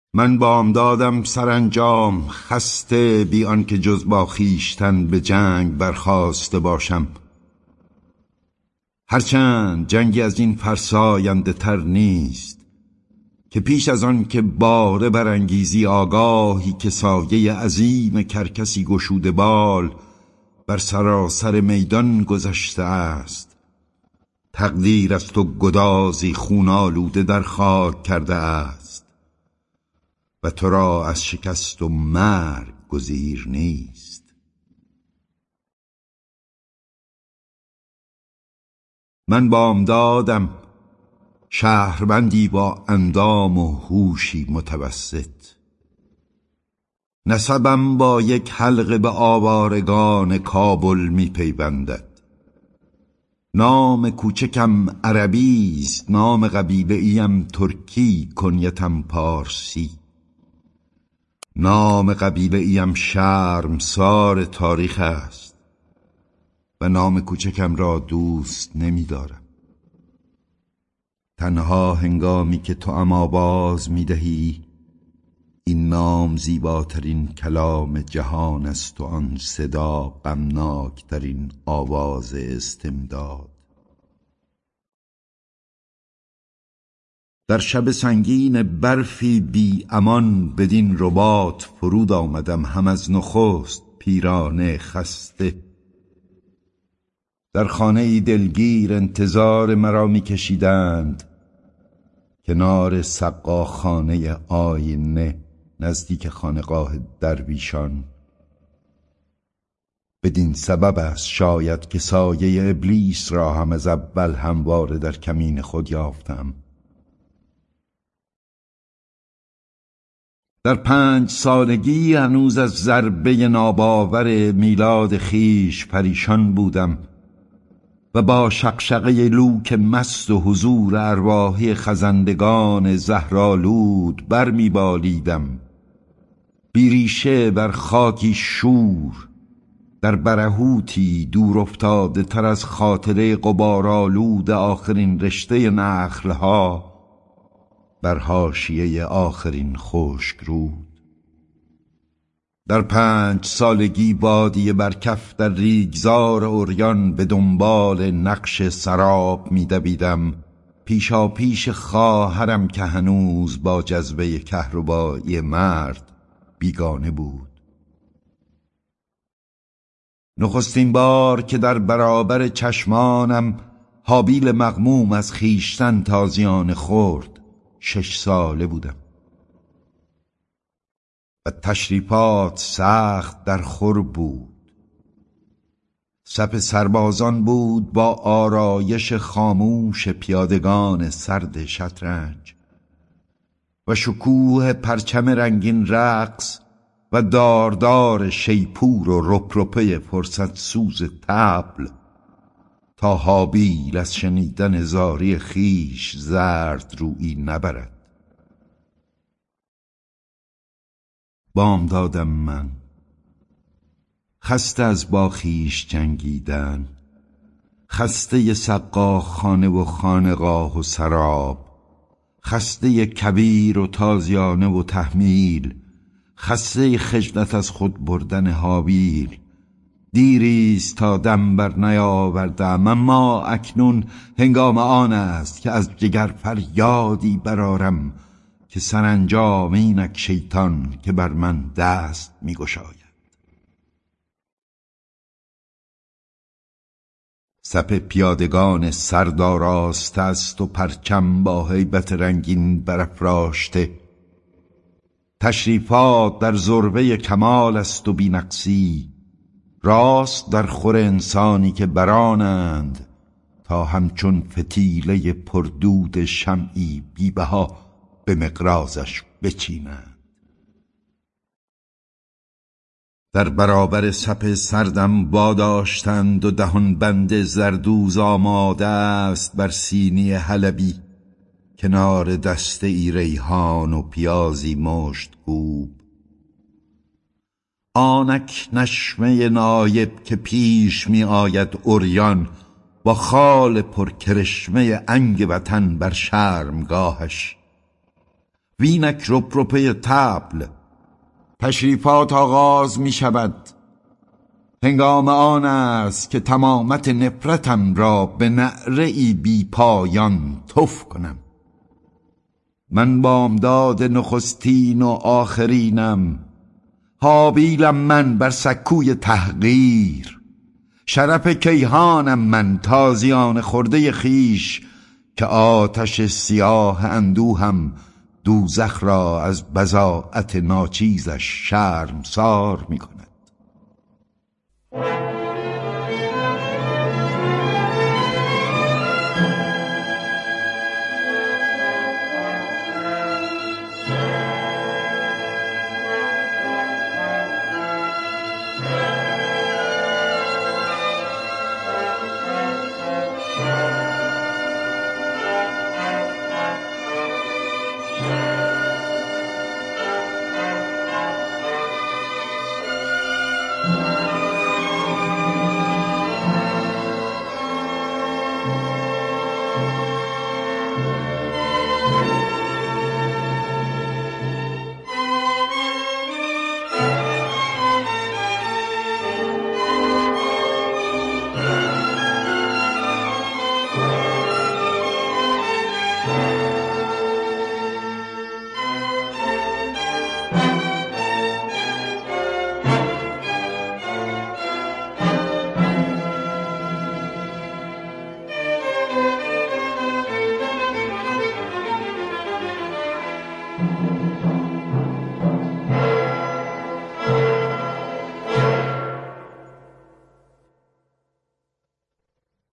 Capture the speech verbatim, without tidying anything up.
من بامدادم سرانجام خسته، بی آنکه جز با خویشتن به جنگ برخاسته باشم. هرچند جنگی از این فرساینده تر نیست که پیش از آن که باره برانگیزی آگاهی که سایه عظیم کرکسی گشوده بال بر سراسر میدان گذشته است. تقدیر از تو گدازی خون آلوده در خاک کرده است و تو را از شکست و مرگ گزیر نیست. من بامدادم شهروندی با اندام و هوشی متوسط. نسبم با یک حلقه به آوارگان کابل می پیوندد. نام کوچکم عربی است، نام قبیله ایم ترکی، کنیتم پارسی. نام قبیله ایم شرمسار تاریخ است و نام کوچکم را دوست نمی دارم. تنها هنگامی که تو ام آواز می دهی این نام زیباترین کلام جهان است و آن صدا غمناکترین آواز استمداد. در شب سنگین برفی بی امان بدین رباط فرود آمدم، هم از نخست پیرانه خسته. در خانه دلگیر انتظار مرا می کشیدند، کنار سقاخانه آینه نزدیک خانقاه درویشان. بدین سبب است شاید که سایه ابلیس را هم از اول همواره در کمین خود یافتم. در پنج سالگی هنوز از ضربه ناباور میلاد خیش پریشان بودم و با شقشقه لوک مست و حضور ارواحی خزندگان زهرآلود بر می بالیدم، بیریشه بر خاکی شور، در برهوتی دور افتاده تر از خاطره غبارآلود آخرین رشته نخلها بر حاشیه آخرین خشک رود. در پنج سالگی بادیه بر کف در ریگزار عریان به دنبال نقش سراب می دویدم، پیشا پیش خواهرم که هنوز با جذبه کهربایی مرد بیگانه بود. نخستین بار که در برابر چشمانم حابیل مغموم از خیشتن تازیانه خورد شش ساله بودم و تشریفات سخت در خور بود. صف سربازان بود با آرایش خاموش پیادگان سرد شطرنج و شکوه پرچم رنگین رقص و داردار شیپور و رپرپه فرصت سوز طبل، تا حابیل از شنیدن زاری خیش زرد رویی نبرد. بامدادم من خسته از با خویش جنگیدن، خسته سقاخانه و خانقاه و سراب، خسته کبیر و تازیانه و تحمیل، خسته خجلت از خود بردن حابیل. دیریست تا دم بر نیاوردم، اما اکنون هنگام آن است که از جگر فریادی برارم که سرانجام اینک شیطان که بر من دست می گشاید. صف پیادگان سرداراسته است و پرچم با هیبت رنگین برافراشته. تشریفات در ذروه کمال است و بی‌نقصی، راست در خور انسانی که برانند تا همچون فتیله پردود شمعی بی‌بها به مقرازش بچینند. در برابر صف سردم واداشتند و دهان بند زردوز آماده است بر سینی حلبی، کنار دسته ای ریحان و پیازی مشت‌کوب. آنک نشمه نایب که پیش می آید عریان با خال پرکرشمه انگ وطن بر شرمگاهش وینک رپرپه طبل. تشریفات آغاز می شود. هنگام آن است که تمامت نفرتم را به نعره ای بی پایان تف کنم. من بامداد نخستین و آخرینم، حابیلم من بر سکوی تحقیر. شرف کیهانم من تازیان خورده خیش، که آتش سیاه اندوهم دوزخ را از بضاعت ناچیزش شرمسار می کند.